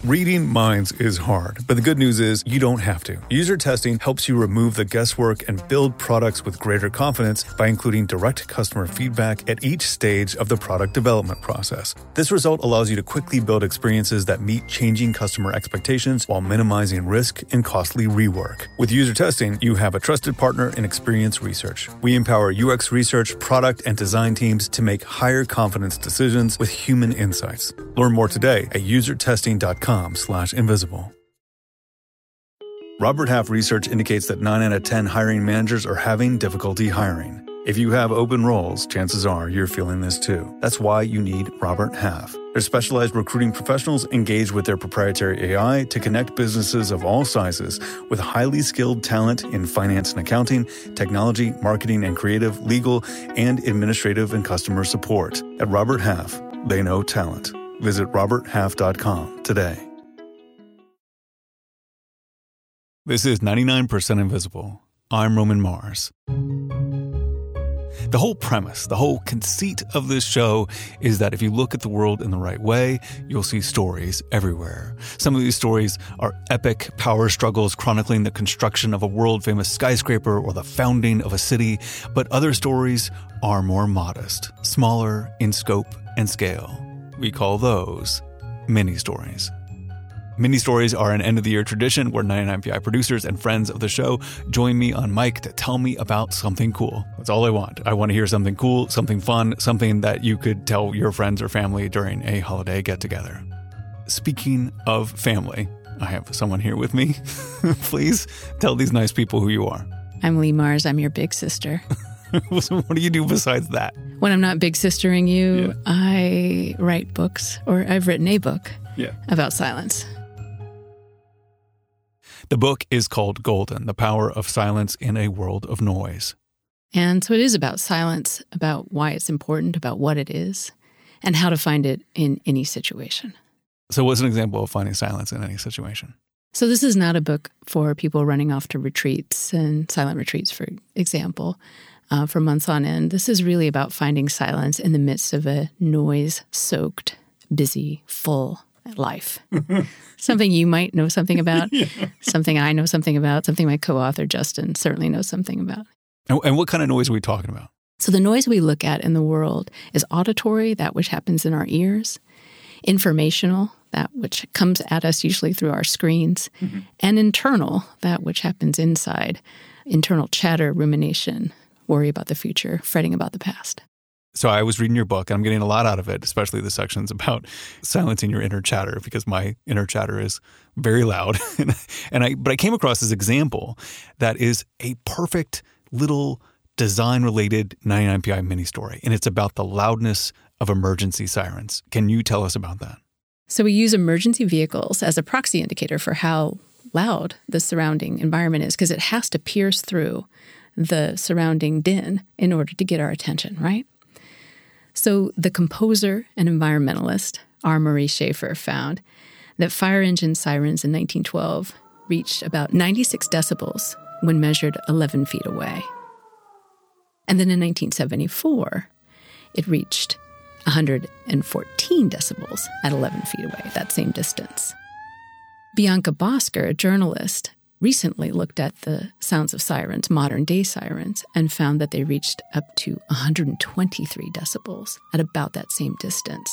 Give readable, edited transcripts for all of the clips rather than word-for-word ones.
Reading minds is hard, but the good news is you don't have to. User testing helps you remove the guesswork and build products with greater confidence by including direct customer feedback at each stage of the product development process. This result allows you to quickly build experiences that meet changing customer expectations while minimizing risk and costly rework. With user testing, you have a trusted partner in Experience Research. We empower UX research, product, and design teams to make higher confidence decisions with human insights. Learn more today at usertesting.com/invisible. Robert Half research indicates that 9 out of 10 hiring managers are having difficulty hiring. If you have open roles, chances are you're feeling this too. That's why you need Robert Half. Their specialized recruiting professionals engage with their proprietary AI to connect businesses of all sizes with highly skilled talent in finance and accounting, technology, marketing and creative, legal, and administrative and customer support. At Robert Half, they know talent. Visit roberthalf.com today. This is 99% Invisible. I'm Roman Mars. The whole premise, the whole conceit of this show is that if you look at the world in the right way, you'll see stories everywhere. Some of these stories are epic power struggles chronicling the construction of a world-famous skyscraper or the founding of a city, but other stories are more modest, smaller in scope and scale. We call those mini-stories. Mini-stories are an end-of-the-year tradition where 99PI producers and friends of the show join me on mic to tell me about something cool. That's all I want. I want to hear something cool, something fun, something that you could tell your friends or family during a holiday get-together. Speaking of family, I have someone here with me. Please tell these nice people who you are. I'm Lee Mars. I'm your big sister. What do you do besides that? When I'm not big sistering you, I write books, or I've written a book about silence. The book is called Golden, The Power of Silence in a World of Noise. And so it is about silence, about why it's important, about what it is, and how to find it in any situation. So what's an example of finding silence in any situation? So this is not a book for people running off to retreats and silent retreats, for example, for months on end. This is really about finding silence in the midst of a noise-soaked, busy, full life. Something you might know something about, something I know something about, something my co-author Justin certainly knows something about. And what kind of noise are we talking about? So the noise we look at in the world is auditory, that which happens in our ears, informational, that which comes at us usually through our screens, and internal, that which happens inside, internal chatter, rumination, worry about the future, fretting about the past. So I was reading your book, and I'm getting a lot out of it, especially the sections about silencing your inner chatter, because my inner chatter is very loud. But I came across this example that is a perfect little design-related 99PI mini-story, and it's about the loudness of emergency sirens. Can you tell us about that? So we use emergency vehicles as a proxy indicator for how loud the surrounding environment is, because it has to pierce through the surrounding din in order to get our attention, right? So the composer and environmentalist R. Marie Schaefer found that fire engine sirens in 1912 reached about 96 decibels when measured 11 feet away. And then in 1974, it reached 114 decibels at 11 feet away, that same distance. Bianca Bosker, a journalist, recently looked at the sounds of sirens, modern-day sirens, and found that they reached up to 123 decibels at about that same distance.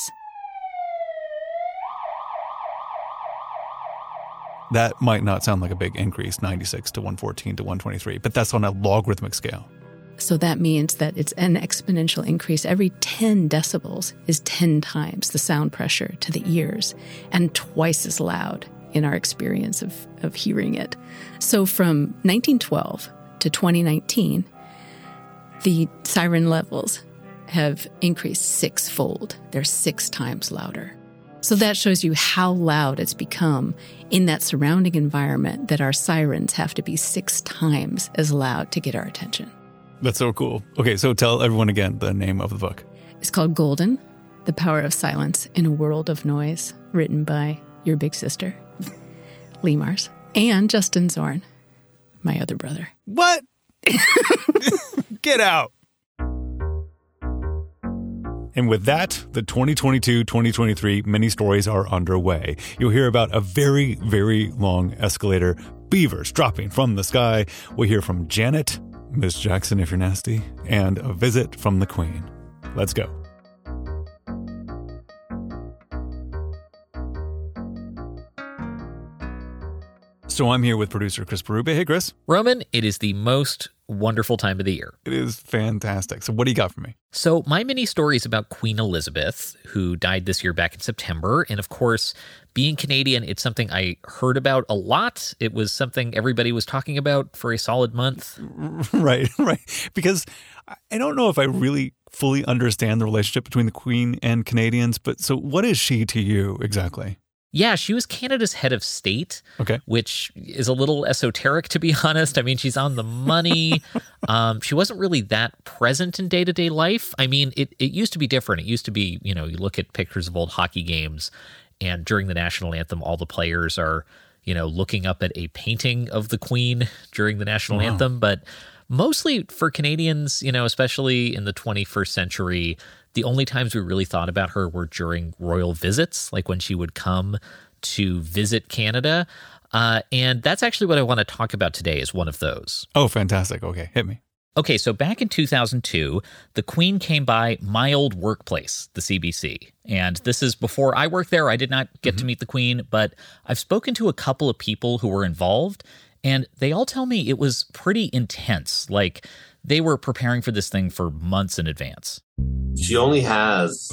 That might not sound like a big increase, 96 to 114 to 123, but that's on a logarithmic scale. So that means that it's an exponential increase. Every 10 decibels is 10 times the sound pressure to the ears and twice as loud in our experience of hearing it. So from 1912 to 2019, the siren levels have increased sixfold. They're 6 times louder. So that shows you how loud it's become in that surrounding environment that our sirens have to be 6 times as loud to get our attention. That's so cool. Okay, so tell everyone again the name of the book. It's called Golden, The Power of Silence in a World of Noise, written by your big sister, Lee Mars, and Justin Zorn, my other brother. What? Get out. And with that, the 2022-2023 mini stories are underway. You'll hear about a very, very long escalator, beavers dropping from the sky. We'll hear from Janet, Miss Jackson if you're nasty, and a visit from the Queen. Let's go. So I'm here with producer Chris Berube. Hey, Chris. Roman, it is the most wonderful time of the year. It is fantastic. So what do you got for me? So my mini story is about Queen Elizabeth, who died this year back in September. And of course, being Canadian, it's something I heard about a lot. It was something everybody was talking about for a solid month. Right. Because I don't know if I really fully understand the relationship between the Queen and Canadians, but so what is she to you exactly? Yeah, she was Canada's head of state, okay, which is a little esoteric, to be honest. I mean, she's on the money. She wasn't really that present in day-to-day life. I mean, it used to be different. It used to be, you look at pictures of old hockey games, and during the national anthem, all the players are, looking up at a painting of the Queen during the national anthem. But mostly for Canadians, especially in the 21st century, the only times we really thought about her were during royal visits, like when she would come to visit Canada. And that's actually what I want to talk about today is one of those. Oh, fantastic. Okay, hit me. Okay, so back in 2002, the Queen came by my old workplace, the CBC. And this is before I worked there. I did not get to meet the Queen, but I've spoken to a couple of people who were involved, and they all tell me it was pretty intense. Like, they were preparing for this thing for months in advance. She only has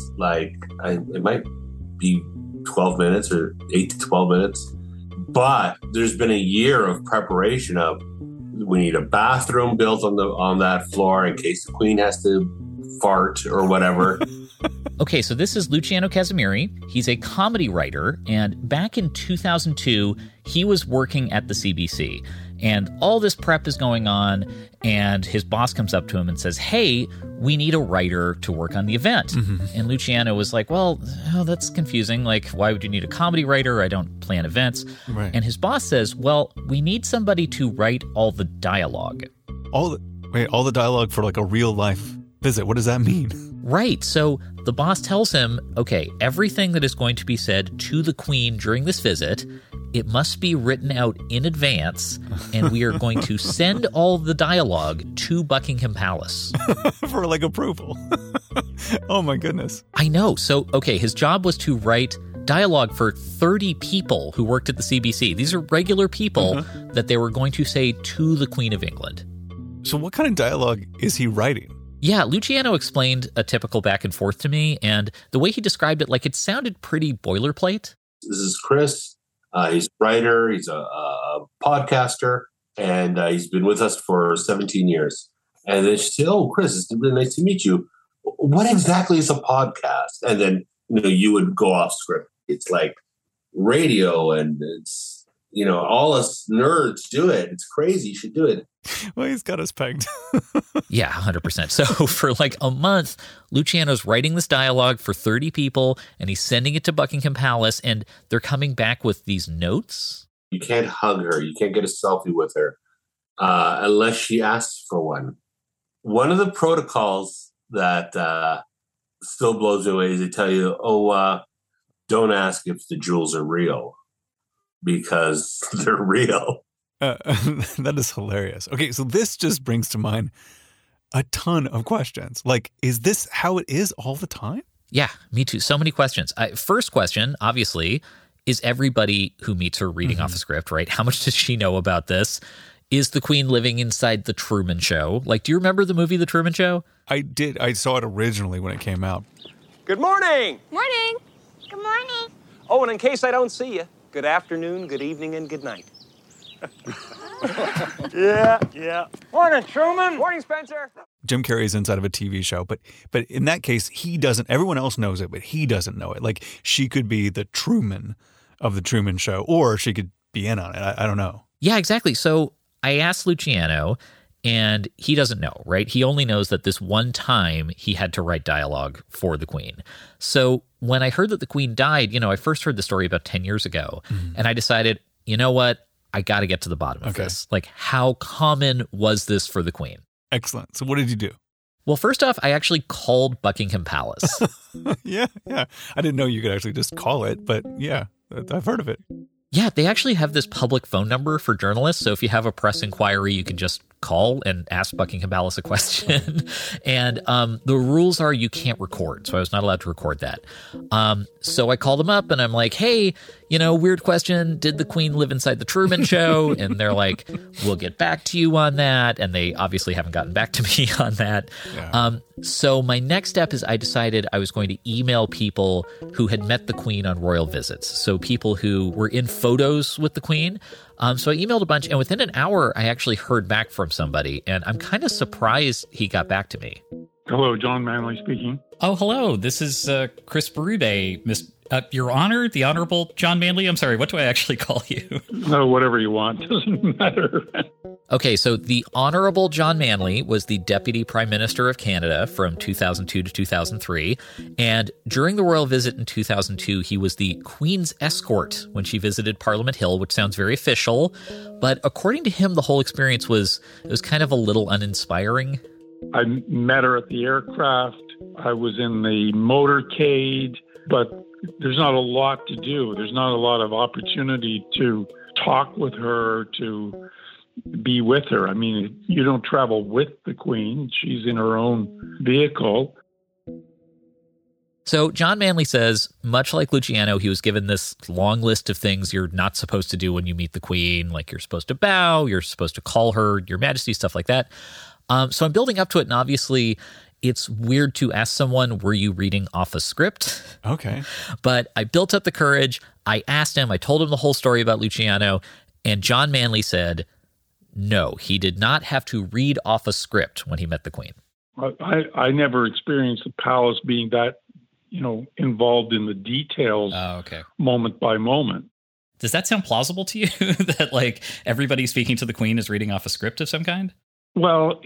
it might be 12 minutes or 8 to 12 minutes, but there's been a year of preparation of we need a bathroom built on that floor in case the Queen has to fart or whatever. Okay, so this is Luciano Casimiri. He's a comedy writer, and back in 2002, he was working at the CBC. And all this prep is going on, and his boss comes up to him and says, hey, we need a writer to work on the event. And Luciano was like, well, that's confusing. Like, why would you need a comedy writer? I don't plan events. Right. And his boss says, well, we need somebody to write all the dialogue. All the dialogue for like a real life visit. What does that mean? Right. So the boss tells him, okay, everything that is going to be said to the Queen during this visit, it must be written out in advance, and we are going to send all the dialogue to Buckingham Palace. For like approval. Oh my goodness. I know. So, okay, his job was to write dialogue for 30 people who worked at the CBC. These are regular people that they were going to say to the Queen of England. So what kind of dialogue is he writing? Yeah, Luciano explained a typical back and forth to me, and the way he described it, like, it sounded pretty boilerplate. This is Chris. He's a writer. He's a podcaster, and he's been with us for 17 years. And then she said, oh, Chris, it's really nice to meet you. What exactly is a podcast? And then, you would go off script. It's like radio, and it's, all us nerds do it. It's crazy. You should do it. Well, he's got us pegged. Yeah, 100%. So for like a month, Luciano's writing this dialogue for 30 people, and he's sending it to Buckingham Palace, and they're coming back with these notes. You can't hug her. You can't get a selfie with her unless she asks for one. One of the protocols that still blows me away is they tell you, don't ask if the jewels are real, because they're real. That is hilarious. Okay, so this just brings to mind a ton of questions. Like, is this how it is all the time? Yeah, me too. So many questions. First question, obviously, is everybody who meets her reading off a script, right? How much does she know about this? Is the Queen living inside The Truman Show? Like, do you remember the movie The Truman Show? I did. I saw it originally when it came out. Good morning. Morning. Good morning. Oh, and in case I don't see you, good afternoon, good evening, and good night. Yeah. Morning, Truman. Morning, Spencer. Jim Carrey is inside of a TV show, but in that case, he doesn't. Everyone else knows it, but he doesn't know it. Like, she could be the Truman of the Truman Show, or she could be in on it. I don't know. Yeah, exactly. So I asked Luciano, and he doesn't know, right? He only knows that this one time he had to write dialogue for the Queen. So when I heard that the Queen died, I first heard the story about 10 years ago, and I decided, you know what? I got to get to the bottom of this. Like, how common was this for the Queen? Excellent. So what did you do? Well, first off, I actually called Buckingham Palace. Yeah. I didn't know you could actually just call it, but yeah, I've heard of it. Yeah, they actually have this public phone number for journalists. So if you have a press inquiry, you can just call and ask Buckingham Palace a question. And the rules are you can't record. So I was not allowed to record that. So I called them up and I'm like, hey, weird question. Did the Queen live inside the Truman Show? And they're like, we'll get back to you on that. And they obviously haven't gotten back to me on that. Yeah. So my next step is I decided I was going to email people who had met the Queen on royal visits. So people who were in photos with the Queen. So I emailed a bunch, and within an hour, I actually heard back from somebody, and I'm kind of surprised he got back to me. Hello, John Manley speaking. Oh, hello. This is Chris Berube, Your Honor, the Honorable John Manley. I'm sorry, what do I actually call you? No, whatever you want. Doesn't matter. Okay, so the Honorable John Manley was the Deputy Prime Minister of Canada from 2002 to 2003. And during the royal visit in 2002, he was the Queen's escort when she visited Parliament Hill, which sounds very official. But according to him, the whole experience was kind of a little uninspiring. I met her at the aircraft. I was in the motorcade, but there's not a lot to do. There's not a lot of opportunity to talk with her, to be with her. I mean, you don't travel with the Queen. She's in her own vehicle. So John Manley says, much like Luciano, he was given this long list of things you're not supposed to do when you meet the Queen. Like you're supposed to bow, you're supposed to call her Your Majesty, stuff like that. So I'm building up to it, and obviously it's weird to ask someone, were you reading off a script? Okay. But I built up the courage. I asked him, I told him the whole story about Luciano, and John Manley said, no, he did not have to read off a script when he met the Queen. I never experienced the palace being that, involved in the details moment by moment. Does that sound plausible to you that everybody speaking to the Queen is reading off a script of some kind? Well,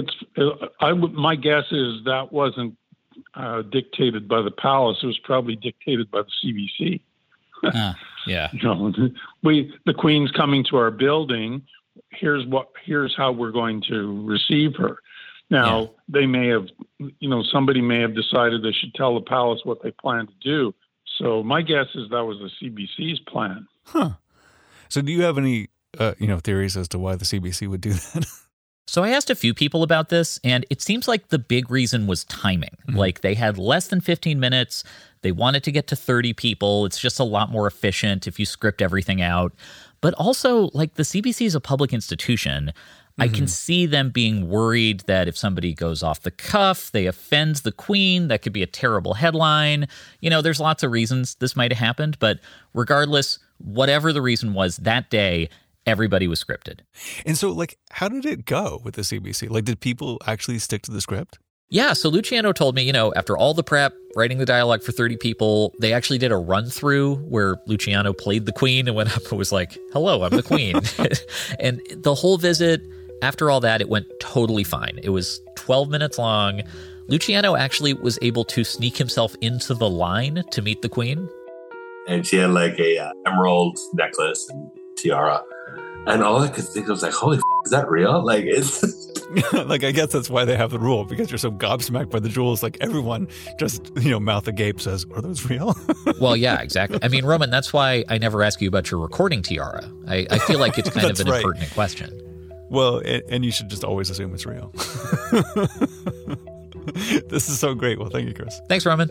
my guess is that wasn't dictated by the palace. It was probably dictated by the CBC. Yeah. The Queen's coming to our building. Here's how we're going to receive her. Now, They may have, somebody may have decided they should tell the palace what they plan to do. So my guess is that was the CBC's plan. Huh. So do you have any, theories as to why the CBC would do that? So I asked a few people about this, and it seems like the big reason was timing. Mm-hmm. Like they had less than 15 minutes. They wanted to get to 30 people. It's just a lot more efficient if you script everything out. But also, the CBC is a public institution. Mm-hmm. I can see them being worried that if somebody goes off the cuff, they offends the Queen. That could be a terrible headline. There's lots of reasons this might have happened. But regardless, whatever the reason was that day, everybody was scripted. And so, how did it go with the CBC? Did people actually stick to the script? Yeah, so Luciano told me, after all the prep, writing the dialogue for 30 people, they actually did a run-through where Luciano played the Queen and went up and was like, hello, I'm the Queen. And the whole visit, after all that, it went totally fine. It was 12 minutes long. Luciano actually was able to sneak himself into the line to meet the Queen. And she had a emerald necklace and tiara. And all I could think was holy is that real? It's I guess that's why they have the rule, because you're so gobsmacked by the jewels. Everyone just, mouth agape says, are those real? Well, yeah, exactly. I mean, Roman, that's why I never ask you about your recording tiara. I feel like it's kind of an impertinent question. Well, and you should just always assume it's real. This is so great. Well, thank you, Chris. Thanks, Roman.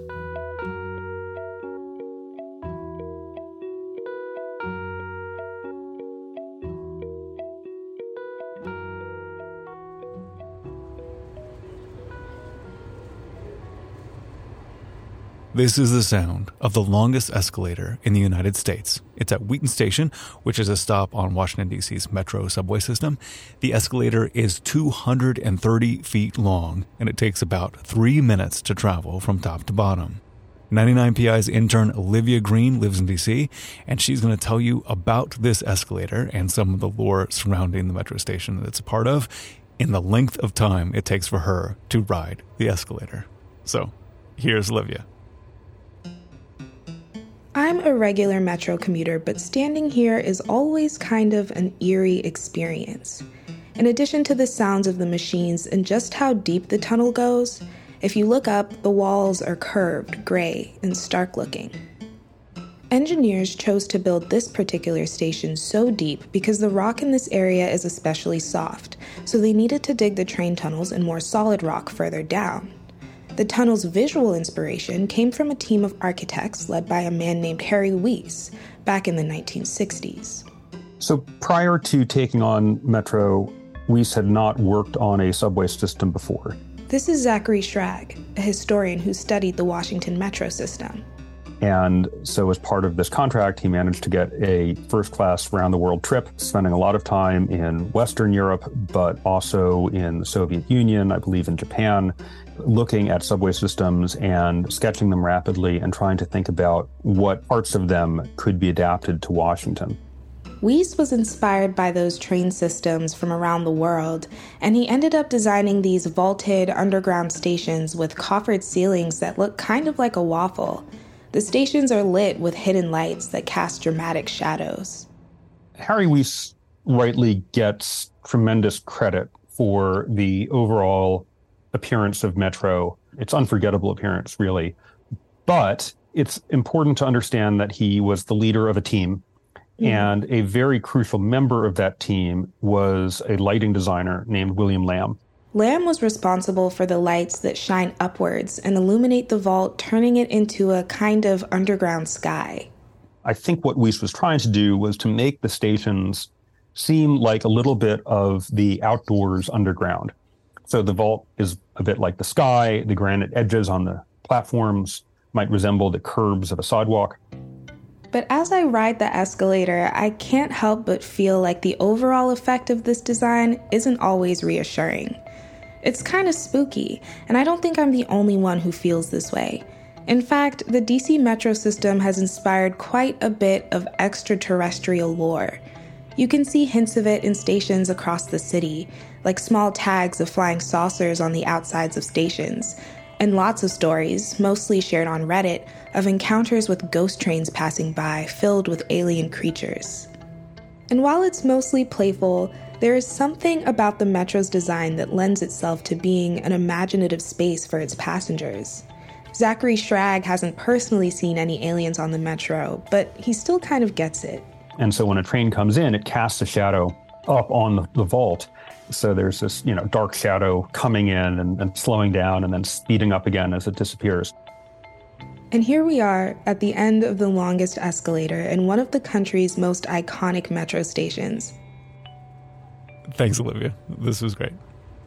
This is the sound of the longest escalator in the United States. It's at Wheaton Station, which is a stop on Washington, D.C.'s metro subway system. The escalator is 230 feet long, and it takes about 3 minutes to travel from top to bottom. 99PI's intern Olivia Green lives in D.C., and she's going to tell you about this escalator and some of the lore surrounding the metro station that it's a part of in the length of time it takes for her to ride the escalator. So, here's Olivia. I'm a regular metro commuter, but standing here is always kind of an eerie experience. In addition to the sounds of the machines and just how deep the tunnel goes, if you look up, the walls are curved, gray, and stark looking. Engineers chose to build this particular station so deep because the rock in this area is especially soft, so they needed to dig the train tunnels in more solid rock further down. The tunnel's visual inspiration came from a team of architects led by a man named Harry Weese back in the 1960s. So prior to taking on Metro, Weese had not worked on a subway system before. This is Zachary Schrag, a historian who studied the Washington Metro system. And so as part of this contract, he managed to get a first-class round-the-world trip, spending a lot of time in Western Europe, but also in the Soviet Union, I believe in Japan, looking at subway systems and sketching them rapidly and trying to think about what parts of them could be adapted to Washington. Weese was inspired by those train systems from around the world, and he ended up designing these vaulted underground stations with coffered ceilings that look kind of like a waffle. The stations are lit with hidden lights that cast dramatic shadows. Harry Weese rightly gets tremendous credit for the overall appearance of Metro. It's unforgettable appearance, really. But it's important to understand that he was the leader of a team, and a very crucial member of that team was a lighting designer named William Lamb. Lamb was responsible for the lights that shine upwards and illuminate the vault, turning it into a kind of underground sky. I think what Weese was trying to do was to make the stations seem like a little bit of the outdoors underground. So the vault is a bit like the sky. The granite edges on the platforms might resemble the curbs of a sidewalk. But as I ride the escalator, I can't help but feel like the overall effect of this design isn't always reassuring. It's kind of spooky, and I don't think I'm the only one who feels this way. In fact, the DC Metro system has inspired quite a bit of extraterrestrial lore. You can see hints of it in stations across the city, like small tags of flying saucers on the outsides of stations, and lots of stories, mostly shared on Reddit, of encounters with ghost trains passing by filled with alien creatures. And while it's mostly playful, there is something about the Metro's design that lends itself to being an imaginative space for its passengers. Zachary Schrag hasn't personally seen any aliens on the Metro, but he still kind of gets it. And so when a train comes in, it casts a shadow up on the vault. So there's this, dark shadow coming in and slowing down and then speeding up again as it disappears. And here we are at the end of the longest escalator in one of the country's most iconic metro stations. Thanks, Olivia. This was great.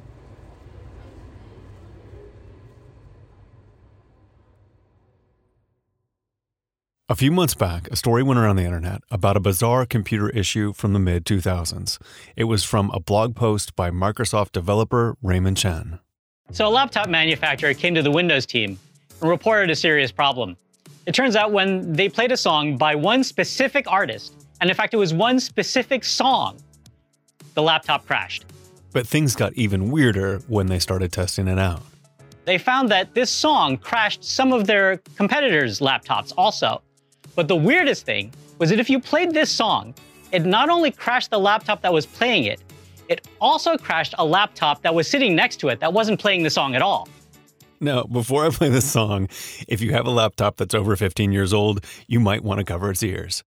A few months back, a story went around the internet about a bizarre computer issue from the mid-2000s. It was from a blog post by Microsoft developer Raymond Chen. So a laptop manufacturer came to the Windows team and reported a serious problem. It turns out when they played a song by one specific artist, and in fact it was one specific song, the laptop crashed. But things got even weirder when they started testing it out. They found that this song crashed some of their competitors' laptops also. But the weirdest thing was that if you played this song, it not only crashed the laptop that was playing it, it also crashed a laptop that was sitting next to it that wasn't playing the song at all. Now, before I play this song, if you have a laptop that's over 15 years old, you might want to cover its ears.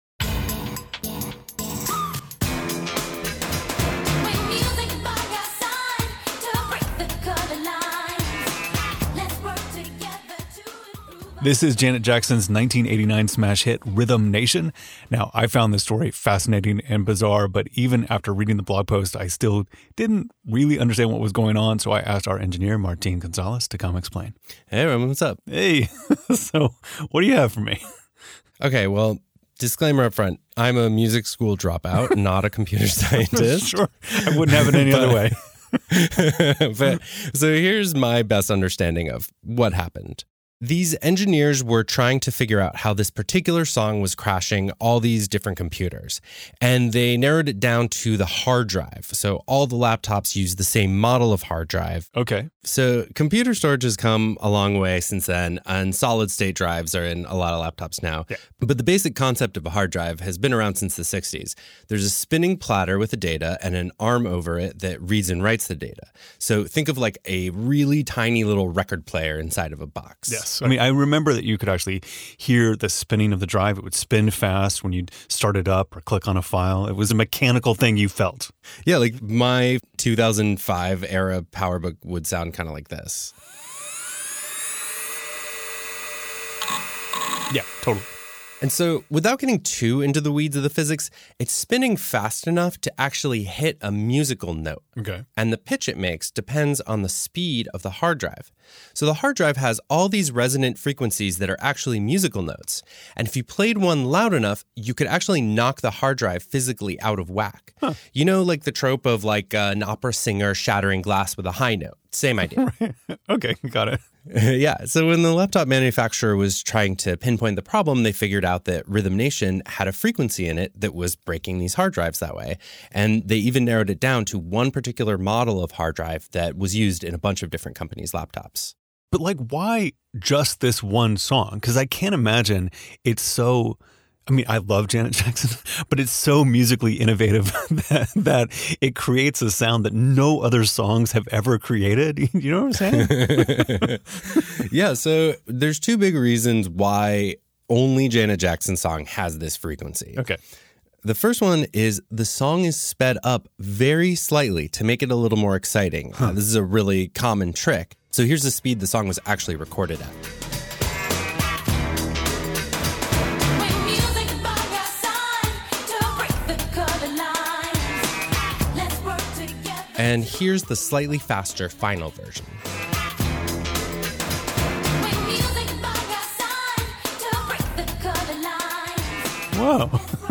This is Janet Jackson's 1989 smash hit, Rhythm Nation. Now, I found this story fascinating and bizarre, but even after reading the blog post, I still didn't really understand what was going on, so I asked our engineer, Martin Gonzalez, to come explain. Hey, Roman, what's up? Hey, so what do you have for me? Okay, well, disclaimer up front, I'm a music school dropout, not a computer scientist. Sure, I wouldn't have it any other way. But so here's my best understanding of what happened. These engineers were trying to figure out how this particular song was crashing all these different computers. And they narrowed it down to the hard drive. So all the laptops use the same model of hard drive. Okay. So computer storage has come a long way since then, and solid state drives are in a lot of laptops now. Yeah. But the basic concept of a hard drive has been around since the 60s. There's a spinning platter with the data and an arm over it that reads and writes the data. So think of like a really tiny little record player inside of a box. Yes. I mean, I remember that you could actually hear the spinning of the drive. It would spin fast when you'd start it up or click on a file. It was a mechanical thing you felt. Yeah, like my 2005 era PowerBook would sound kind of like this. Yeah, totally. And so without getting too into the weeds of the physics, it's spinning fast enough to actually hit a musical note. Okay. And the pitch it makes depends on the speed of the hard drive. So the hard drive has all these resonant frequencies that are actually musical notes. And if you played one loud enough, you could actually knock the hard drive physically out of whack. Huh. You know, like the trope of like an opera singer shattering glass with a high note. Same idea. Okay, got it. Yeah. So when the laptop manufacturer was trying to pinpoint the problem, they figured out that Rhythm Nation had a frequency in it that was breaking these hard drives that way. And they even narrowed it down to one particular model of hard drive that was used in a bunch of different companies' laptops. But like, why just this one song? Because I can't imagine it's so... I mean, I love Janet Jackson, but it's so musically innovative that it creates a sound that no other songs have ever created. You know what I'm saying? Yeah, so there's two big reasons why only Janet Jackson's song has this frequency. Okay. The first one is the song is sped up very slightly to make it a little more exciting. This is a really common trick. So here's the speed the song was actually recorded at. And here's the slightly faster final version. Whoa.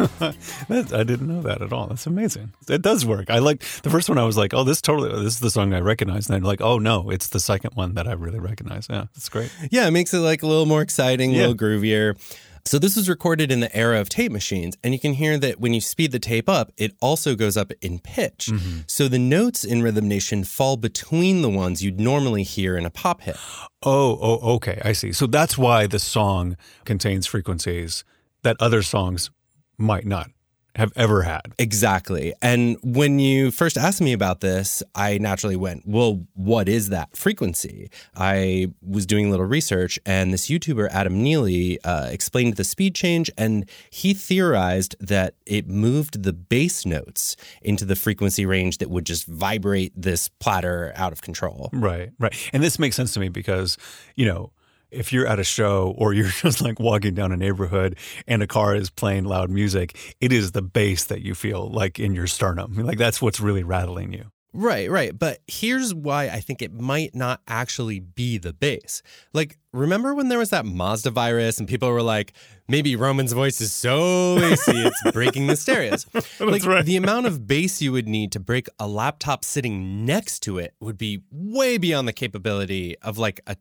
I didn't know that at all. That's amazing. It does work. I like the first one. I was like, oh, this is the song I recognize. And I'm like, oh, no, it's the second one that I really recognize. Yeah, that's great. Yeah, it makes it like a little more exciting, a little groovier. So this was recorded in the era of tape machines, and you can hear that when you speed the tape up, it also goes up in pitch. Mm-hmm. So the notes in Rhythm Nation fall between the ones you'd normally hear in a pop hit. Oh, okay, I see. So that's why the song contains frequencies that other songs might not have ever had. Exactly. And when you first asked me about this, I naturally went, well, what is that frequency? I was doing a little research, and this YouTuber, Adam Neely, explained the speed change, and he theorized that it moved the bass notes into the frequency range that would just vibrate this platter out of control. Right. And this makes sense to me because, you know, if you're at a show or you're just like walking down a neighborhood and a car is playing loud music, it is the bass that you feel like in your sternum. Like that's what's really rattling you. Right. But here's why I think it might not actually be the bass. Like, remember when there was that Mazda virus and people were like, maybe Roman's voice is so bassy, it's breaking the stereos. Like, right. The amount of bass you would need to break a laptop sitting next to it would be way beyond the capability of like a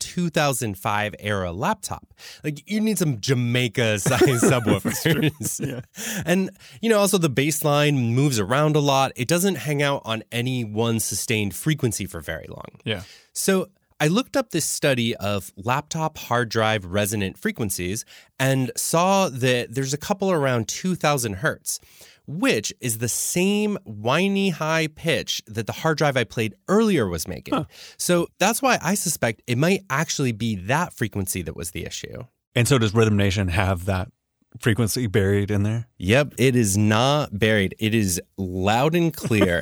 2005 era laptop. Like, you need some Jamaica-sized subwoofers. Yeah. And, you know, also the bass line moves around a lot. It doesn't hang out on any one sustained frequency for very long. Yeah. So I looked up this study of laptop hard drive resonant frequencies and saw that there's a couple around 2000 hertz, which is the same whiny high pitch that the hard drive I played earlier was making. Huh. So that's why I suspect it might actually be that frequency that was the issue. And so does Rhythm Nation have that frequency buried in there? Yep, it is not buried. It is loud and clear.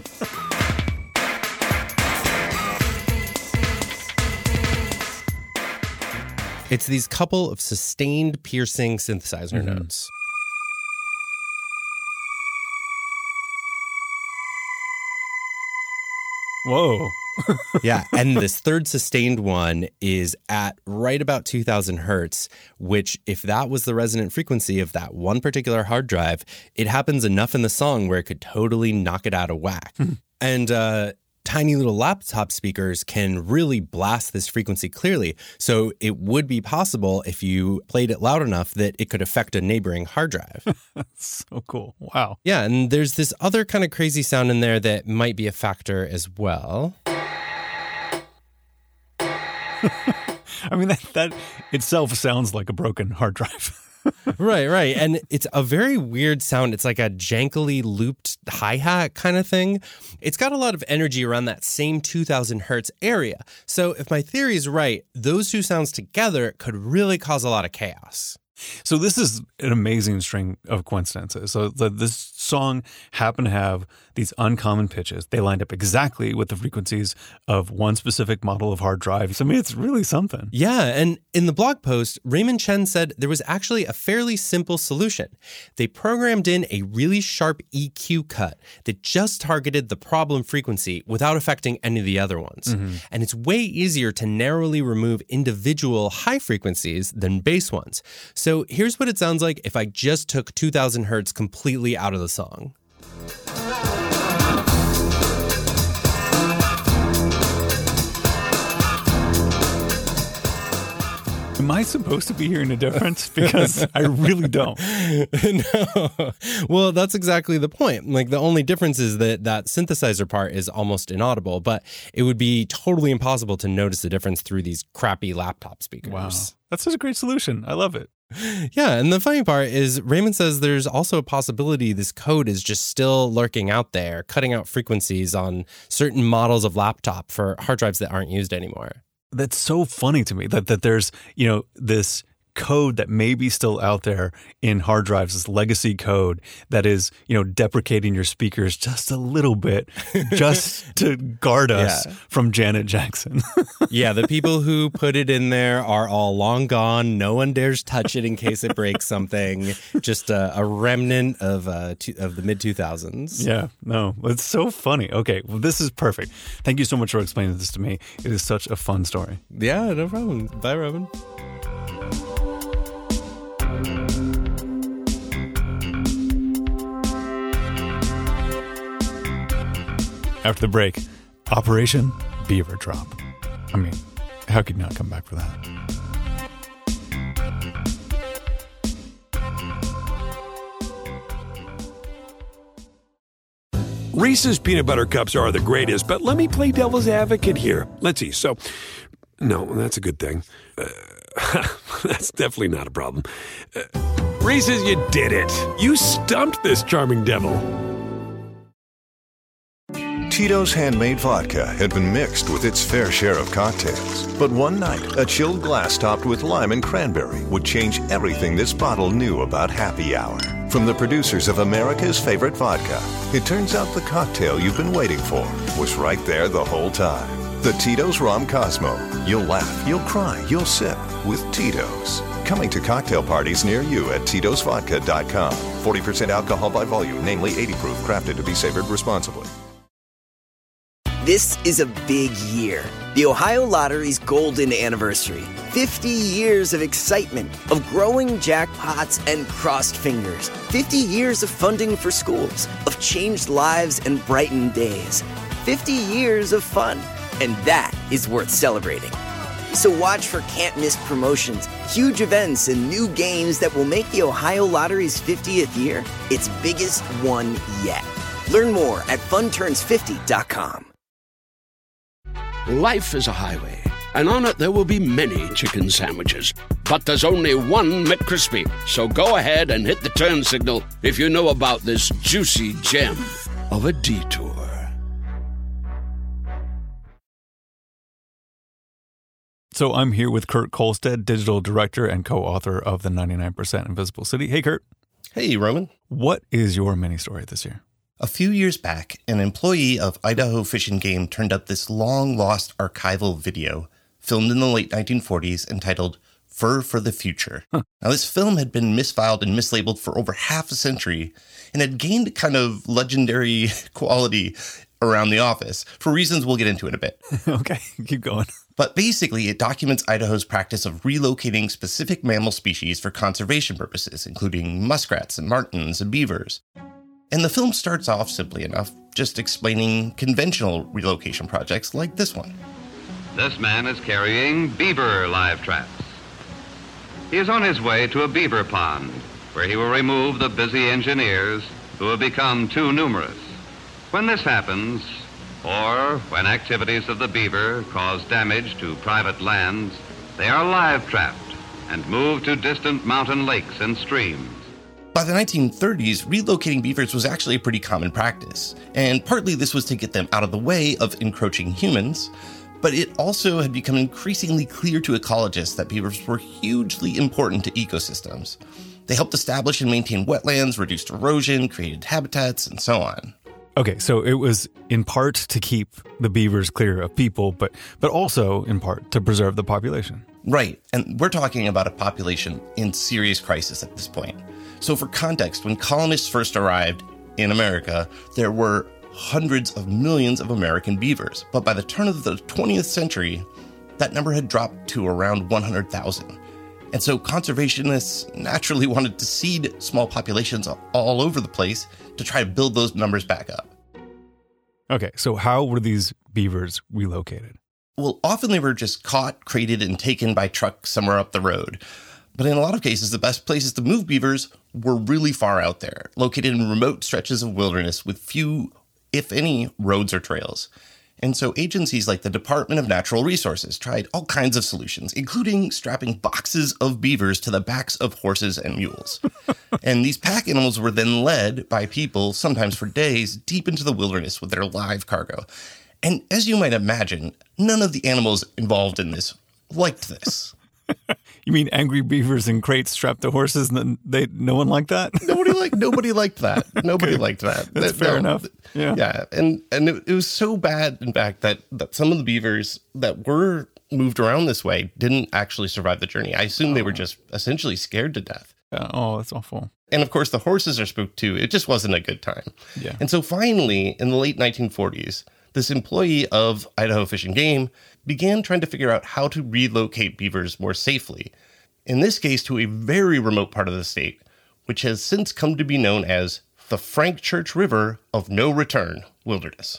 It's these couple of sustained piercing synthesizer notes. Whoa. Yeah, and this third sustained one is at right about 2000 hertz, which if that was the resonant frequency of that one particular hard drive, it happens enough in the song where it could totally knock it out of whack. And tiny little laptop speakers can really blast this frequency clearly. So it would be possible if you played it loud enough that it could affect a neighboring hard drive. That's so cool. Wow. Yeah, and there's this other kind of crazy sound in there that might be a factor as well. I mean, that itself sounds like a broken hard drive. Right. And it's a very weird sound. It's like a jankily looped hi-hat kind of thing. It's got a lot of energy around that same 2000 hertz area. So if my theory is right, those two sounds together could really cause a lot of chaos. So this is an amazing string of coincidences. So this song happened to have these uncommon pitches. They lined up exactly with the frequencies of one specific model of hard drive. So, I mean, it's really something. Yeah, and in the blog post, Raymond Chen said there was actually a fairly simple solution. They programmed in a really sharp EQ cut that just targeted the problem frequency without affecting any of the other ones. Mm-hmm. And it's way easier to narrowly remove individual high frequencies than bass ones. So here's what it sounds like if I just took 2000 hertz completely out of the song. Am I supposed to be hearing a difference? Because I really don't. No. Well, that's exactly the point. Like, the only difference is that synthesizer part is almost inaudible, but it would be totally impossible to notice the difference through these crappy laptop speakers. Wow. That's such a great solution. I love it. Yeah, and the funny part is Raymond says there's also a possibility this code is just still lurking out there, cutting out frequencies on certain models of laptop for hard drives that aren't used anymore. That's so funny to me that there's, this code that may be still out there in hard drives, this legacy code that is, deprecating your speakers just a little bit just to guard us from Janet Jackson. Yeah, the people who put it in there are all long gone. No one dares touch it in case it breaks something. Just a remnant of the mid-2000s. Yeah, no, it's so funny. Okay, well, this is perfect. Thank you so much for explaining this to me. It is such a fun story. Yeah, no problem. Bye, Robin. After the break, Operation Beaver Drop. I mean, how could you not come back for that? Reese's peanut butter cups are the greatest, but let me play devil's advocate here. Let's see. So, no, that's a good thing. That's definitely not a problem. Reese's, you did it. You stumped this charming devil. Tito's handmade vodka had been mixed with its fair share of cocktails. But one night, a chilled glass topped with lime and cranberry would change everything this bottle knew about happy hour. From the producers of America's favorite vodka, it turns out the cocktail you've been waiting for was right there the whole time. The Tito's Rom Cosmo. You'll laugh, you'll cry, you'll sip with Tito's. Coming to cocktail parties near you at Tito'sVodka.com. 40% alcohol by volume, namely 80 proof, crafted to be savored responsibly. This is a big year. The Ohio Lottery's golden anniversary. 50 years of excitement, of growing jackpots and crossed fingers. 50 years of funding for schools, of changed lives and brightened days. 50 years of fun, and that is worth celebrating. So watch for can't-miss promotions, huge events, and new games that will make the Ohio Lottery's 50th year its biggest one yet. Learn more at funturns50.com. Life is a highway, and on it there will be many chicken sandwiches. But there's only one McCrispy. So go ahead and hit the turn signal if you know about this juicy gem of a detour. So I'm here with Kurt Kolstad, digital director and co-author of the 99% Invisible City. Hey, Kurt. Hey, Roman. What is your mini story this year? A few years back, an employee of Idaho Fish and Game turned up this long-lost archival video filmed in the late 1940s entitled Fur for the Future. Now, this film had been misfiled and mislabeled for over half a century and had gained kind of legendary quality around the office for reasons we'll get into in a bit. Okay, keep going. But basically, it documents Idaho's practice of relocating specific mammal species for conservation purposes, including muskrats and martens and beavers. And the film starts off simply enough, just explaining conventional relocation projects like this one. This man is carrying beaver live traps. He is on his way to a beaver pond, where he will remove the busy engineers who have become too numerous. When this happens, or when activities of the beaver cause damage to private lands, they are live trapped and moved to distant mountain lakes and streams. By the 1930s, relocating beavers was actually a pretty common practice, and partly this was to get them out of the way of encroaching humans, but it also had become increasingly clear to ecologists that beavers were hugely important to ecosystems. They helped establish and maintain wetlands, reduced erosion, created habitats, and so on. Okay, so it was in part to keep the beavers clear of people, but also in part to preserve the population. Right, and we're talking about a population in serious crisis at this point. So for context, when colonists first arrived in America, there were hundreds of millions of American beavers. But by the turn of the 20th century, that number had dropped to around 100,000. And so conservationists naturally wanted to seed small populations all over the place to try to build those numbers back up. Okay, so how were these beavers relocated? Well, often they were just caught, crated, and taken by truck somewhere up the road. But in a lot of cases, the best places to move beavers were really far out there, located in remote stretches of wilderness with few, if any, roads or trails. And so agencies like the Department of Natural Resources tried all kinds of solutions, including strapping boxes of beavers to the backs of horses and mules. And these pack animals were then led by people, sometimes for days, deep into the wilderness with their live cargo. And as you might imagine, none of the animals involved in this liked this. You mean angry beavers in crates strapped to horses, and no one liked that? Nobody liked that. Nobody liked that. That's fair enough. Yeah. Yeah. And it was so bad, in fact, that some of the beavers that were moved around this way didn't actually survive the journey. I assume they were just essentially scared to death. Oh, that's awful. And of course, the horses are spooked too. It just wasn't a good time. Yeah. And so finally, in the late 1940s, this employee of Idaho Fish and Game began trying to figure out how to relocate beavers more safely, in this case to a very remote part of the state, which has since come to be known as the Frank Church River of No Return Wilderness.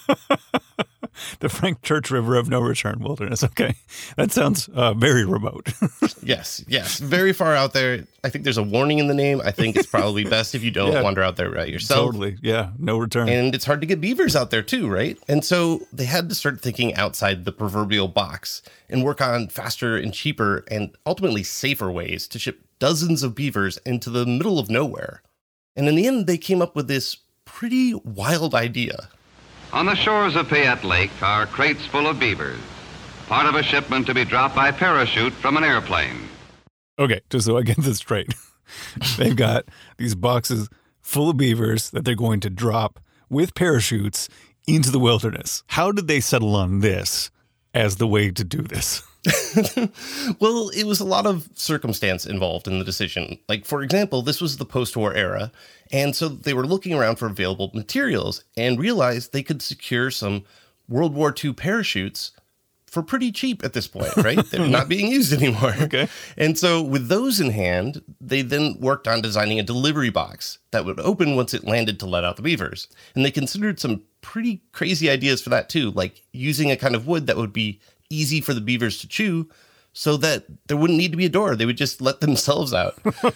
The Frank Church River of No Return Wilderness. Okay. That sounds very remote. Yes. Very far out there. I think there's a warning in the name. I think it's probably best if you don't wander out there yourself. Totally. Yeah. No return. And it's hard to get beavers out there too, right? And so they had to start thinking outside the proverbial box and work on faster and cheaper and ultimately safer ways to ship dozens of beavers into the middle of nowhere. And in the end, they came up with this pretty wild idea. On the shores of Payette Lake are crates full of beavers, part of a shipment to be dropped by parachute from an airplane. Okay, just so I get this straight. They've got these boxes full of beavers that they're going to drop with parachutes into the wilderness. How did they settle on this as the way to do this? Well, it was a lot of circumstance involved in the decision. Like, for example, this was the post-war era, and so they were looking around for available materials and realized they could secure some World War II parachutes for pretty cheap at this point, right? They're not being used anymore. Okay. And so with those in hand, they then worked on designing a delivery box that would open once it landed to let out the beavers. And they considered some pretty crazy ideas for that too, like using a kind of wood that would be easy for the beavers to chew so that there wouldn't need to be a door. They would just let themselves out.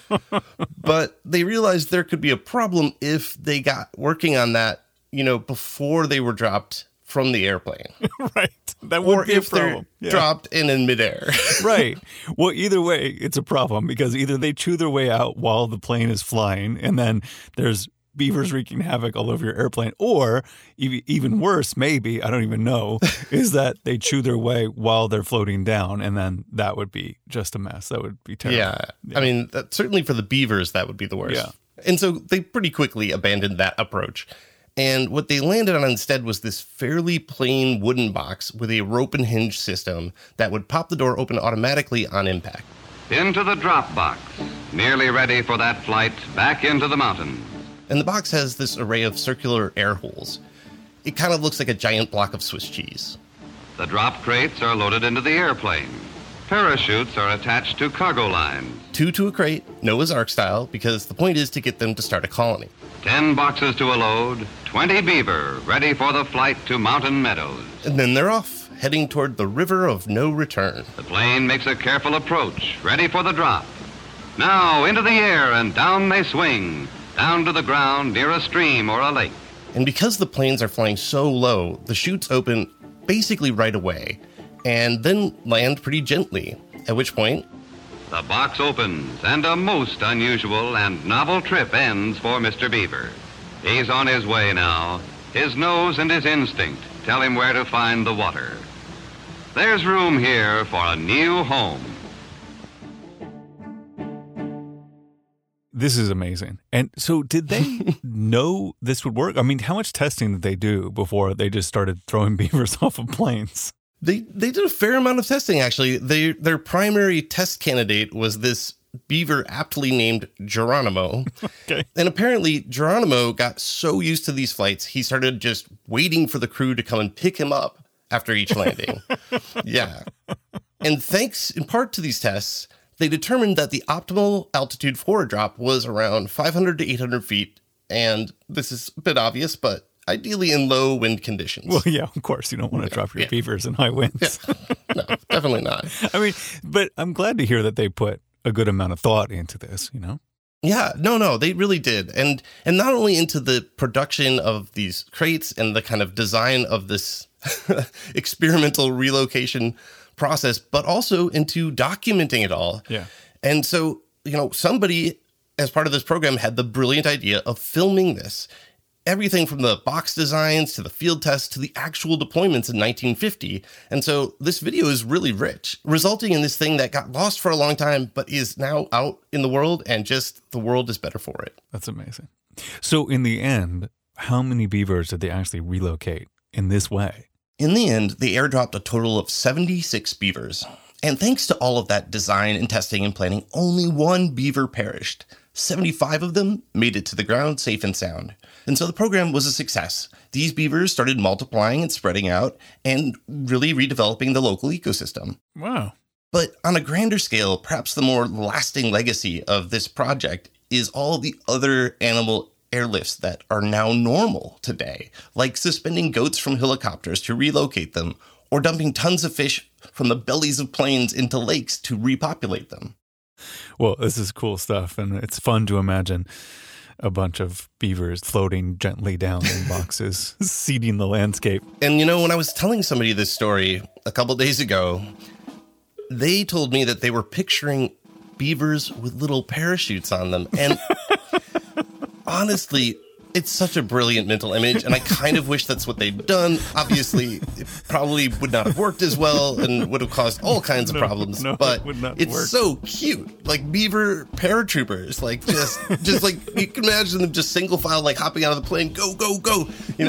But they realized there could be a problem if they got working on that, before they were dropped from the airplane. Right. That would be a problem. They're dropped in midair. Right. Well, either way, it's a problem because either they chew their way out while the plane is flying and then there's beavers wreaking havoc all over your airplane, or even worse, maybe, I don't even know, is that they chew their way while they're floating down, and then that would be just a mess. That would be terrible. Yeah. I mean, certainly for the beavers, that would be the worst. Yeah. And so they pretty quickly abandoned that approach. And what they landed on instead was this fairly plain wooden box with a rope and hinge system that would pop the door open automatically on impact. Into the drop box, nearly ready for that flight back into the mountains. And the box has this array of circular air holes. It kind of looks like a giant block of Swiss cheese. The drop crates are loaded into the airplane, Parachutes are attached to cargo lines. 2 to a crate, Noah's Ark style, because the point is to get them to start a colony. 10 boxes to a load, 20 beaver ready for the flight to Mountain Meadows. And then they're off, heading toward the river of no return. The plane makes a careful approach, ready for the drop. Now into the air and down they swing, down to the ground near a stream or a lake. And because the planes are flying so low, the chutes open basically right away, and then land pretty gently, at which point the box opens, and a most unusual and novel trip ends for Mr. Beaver. He's on his way now. His nose and his instinct tell him where to find the water. There's room here for a new home. This is amazing. And so did they know this would work? I mean, how much testing did they do before they just started throwing beavers off of planes? They did a fair amount of testing, actually. Their primary test candidate was this beaver aptly named Geronimo. Okay. And apparently Geronimo got so used to these flights, he started just waiting for the crew to come and pick him up after each landing. Yeah. And thanks in part to these tests, they determined that the optimal altitude for a drop was around 500 to 800 feet. And this is a bit obvious, but ideally in low wind conditions. Well, yeah, of course. You don't want to drop your beavers in high winds. No, definitely not. I mean, but I'm glad to hear that they put a good amount of thought into this, you know? Yeah, no, they really did. And not only into the production of these crates and the kind of design of this experimental relocation process, but also into documenting it all. Yeah. And so, somebody as part of this program had the brilliant idea of filming this. Everything from the box designs to the field tests to the actual deployments in 1950. And so this video is really rich, resulting in this thing that got lost for a long time, but is now out in the world, and just the world is better for it. That's amazing. So in the end, how many beavers did they actually relocate in this way? In the end, they airdropped a total of 76 beavers. And thanks to all of that design and testing and planning, only 1 beaver perished. 75 of them made it to the ground safe and sound. And so the program was a success. These beavers started multiplying and spreading out and really redeveloping the local ecosystem. Wow. But on a grander scale, perhaps the more lasting legacy of this project is all the other animal airlifts that are now normal today, like suspending goats from helicopters to relocate them, or dumping tons of fish from the bellies of planes into lakes to repopulate them. Well, this is cool stuff, and it's fun to imagine a bunch of beavers floating gently down in boxes, seeding the landscape. And when I was telling somebody this story a couple days ago, they told me that they were picturing beavers with little parachutes on them. And honestly, it's such a brilliant mental image, and I kind of wish that's what they'd done. Obviously, it probably would not have worked as well and would have caused all kinds of problems, but it's so cute. Like beaver paratroopers, like just like you can imagine them just single file, like hopping out of the plane, go, go, go,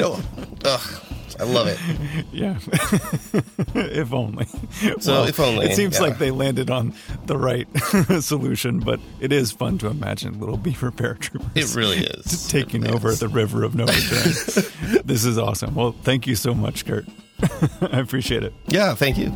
I love it. Yeah. If only. So if only. It seems like they landed on the right solution, but it is fun to imagine little beaver paratroopers. It really is. Taking over the river of no return. This is awesome. Well, thank you so much, Kurt. I appreciate it. Yeah, thank you.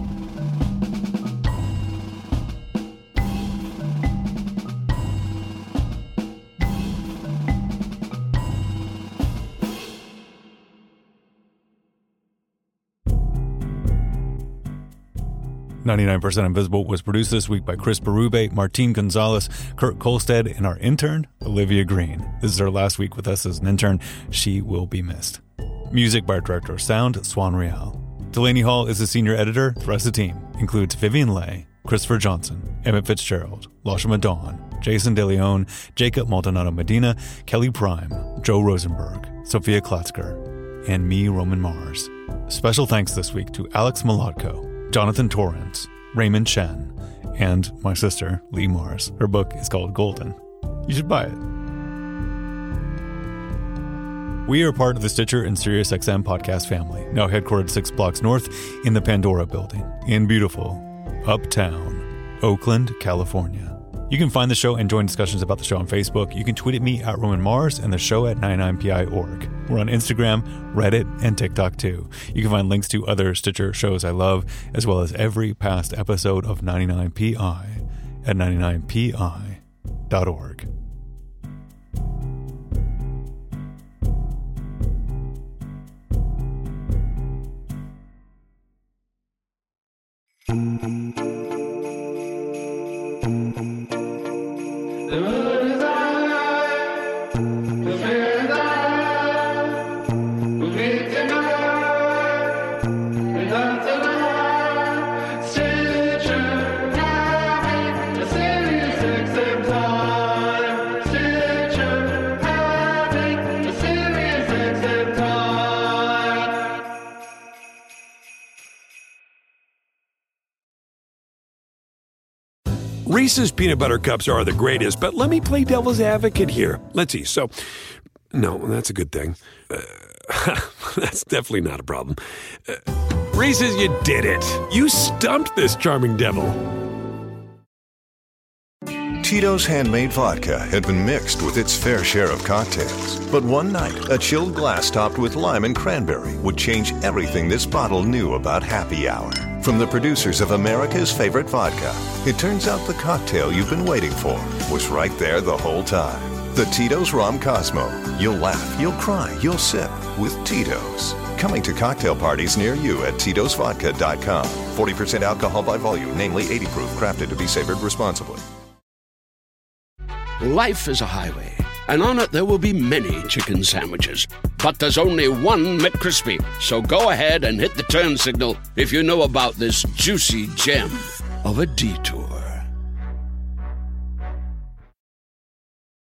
"99% Invisible" was produced this week by Chris Berube, Martin Gonzalez, Kurt Kolstad, and our intern, Olivia Green. This is her last week with us as an intern. She will be missed. Music by our director of sound, Swan Real. Delaney Hall is the senior editor. The rest of the team includes Vivian Leigh, Christopher Johnson, Emmett Fitzgerald, Lashima Dawn, Jason DeLeon, Jacob Maldonado Medina, Kelly Prime, Joe Rosenberg, Sophia Klatzker, and me, Roman Mars. Special thanks this week to Alex Molodko, Jonathan Torrance, Raymond Chen, and my sister, Lee Mars. Her book is called Golden. You should buy it. We are part of the Stitcher and SiriusXM podcast family, now headquartered 6 blocks north in the Pandora building in beautiful Uptown, Oakland, California. You can find the show and join discussions about the show on Facebook. You can tweet at me at Roman Mars and the show at 99pi.org. We're on Instagram, Reddit, and TikTok too. You can find links to other Stitcher shows I love, as well as every past episode of 99pi at 99pi.org. Reese's peanut butter cups are the greatest, but let me play devil's advocate here. Let's see. So, no, that's a good thing. That's definitely not a problem. Reese's, you did it. You stumped this charming devil. Tito's Handmade Vodka had been mixed with its fair share of cocktails. But one night, a chilled glass topped with lime and cranberry would change everything this bottle knew about happy hour. From the producers of America's favorite vodka, it turns out the cocktail you've been waiting for was right there the whole time. The Tito's Rom Cosmo. You'll laugh, you'll cry, you'll sip with Tito's. Coming to cocktail parties near you at Tito'sVodka.com. 40% alcohol by volume, namely 80 proof, crafted to be savored responsibly. Life is a highway, and on it there will be many chicken sandwiches. But there's only one McCrispy. So go ahead and hit the turn signal if you know about this juicy gem of a detour.